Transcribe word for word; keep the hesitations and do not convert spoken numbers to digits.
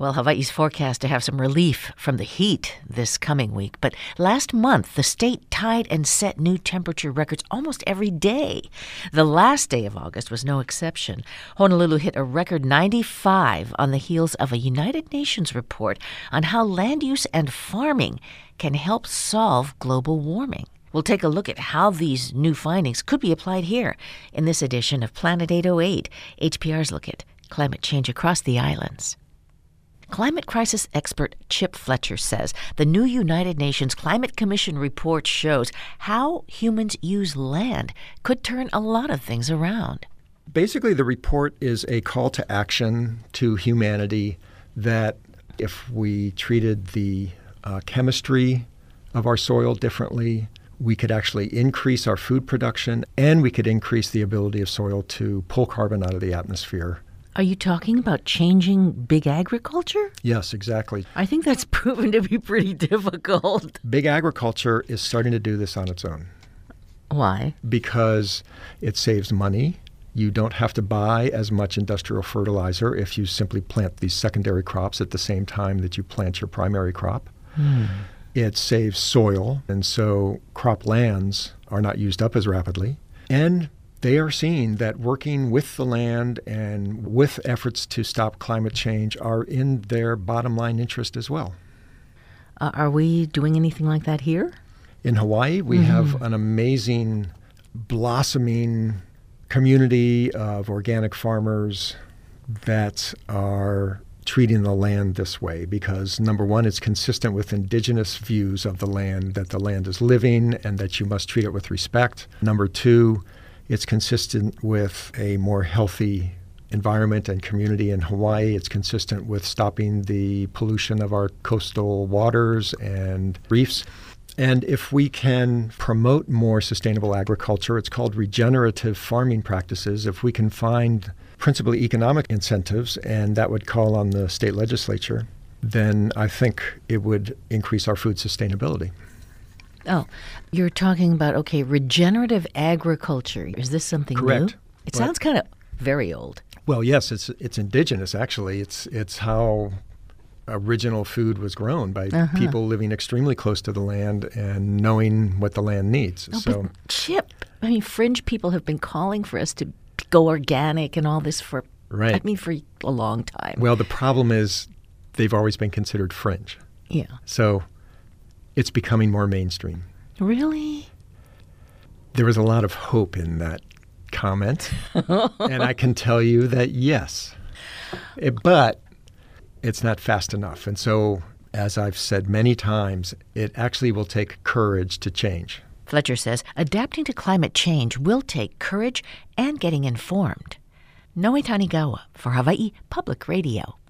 Well, Hawaii's forecast to have some relief from the heat this coming week. But last month, the state tied and set new temperature records almost every day. The last day of August was no exception. Honolulu hit a record ninety-five on the heels of a United Nations report on how land use and farming can help solve global warming. We'll take a look at how these new findings could be applied here in this edition of Planet eight oh eight, H P R's look at climate change across the islands. Climate crisis expert Chip Fletcher says the new United Nations Climate Commission report shows how humans use land could turn a lot of things around. Basically, the report is a call to action to humanity that if we treated the uh, chemistry of our soil differently, we could actually increase our food production and we could increase the ability of soil to pull carbon out of the atmosphere. Are you talking about changing big agriculture? Yes, exactly. I think that's proven to be pretty difficult. Big agriculture is starting to do this on its own. Why? Because it saves money. You don't have to buy as much industrial fertilizer if you simply plant these secondary crops at the same time that you plant your primary crop. Hmm. It saves soil, and so crop lands are not used up as rapidly. And they are seeing that working with the land and with efforts to stop climate change are in their bottom line interest as well. Uh, are we doing anything like that here? In Hawaii, we mm-hmm. have an amazing, blossoming community of organic farmers that are treating the land this way because, number one, it's consistent with indigenous views of the land, that the land is living and that you must treat it with respect. Number two, it's consistent with a more healthy environment and community in Hawaii. It's consistent with stopping the pollution of our coastal waters and reefs. And if we can promote more sustainable agriculture, it's called regenerative farming practices. If we can find principally economic incentives, and that would call on the state legislature, then I think it would increase our food sustainability. Oh, you're talking about, okay, regenerative agriculture. Is this something Correct. new? It but, sounds kind of very old. Well, yes, it's it's indigenous, actually. It's it's how original food was grown by uh-huh. people living extremely close to the land and knowing what the land needs. Oh, so, but Chip, I mean, fringe people have been calling for us to go organic and all this for, right. I mean, for a long time. Well, the problem is they've always been considered fringe. Yeah. So it's becoming more mainstream. Really? There was a lot of hope in that comment. And I can tell you that, yes. It, but it's not fast enough. And so, as I've said many times, it actually will take courage to change. Fletcher says adapting to climate change will take courage and getting informed. Noe Tanigawa for Hawaii Public Radio.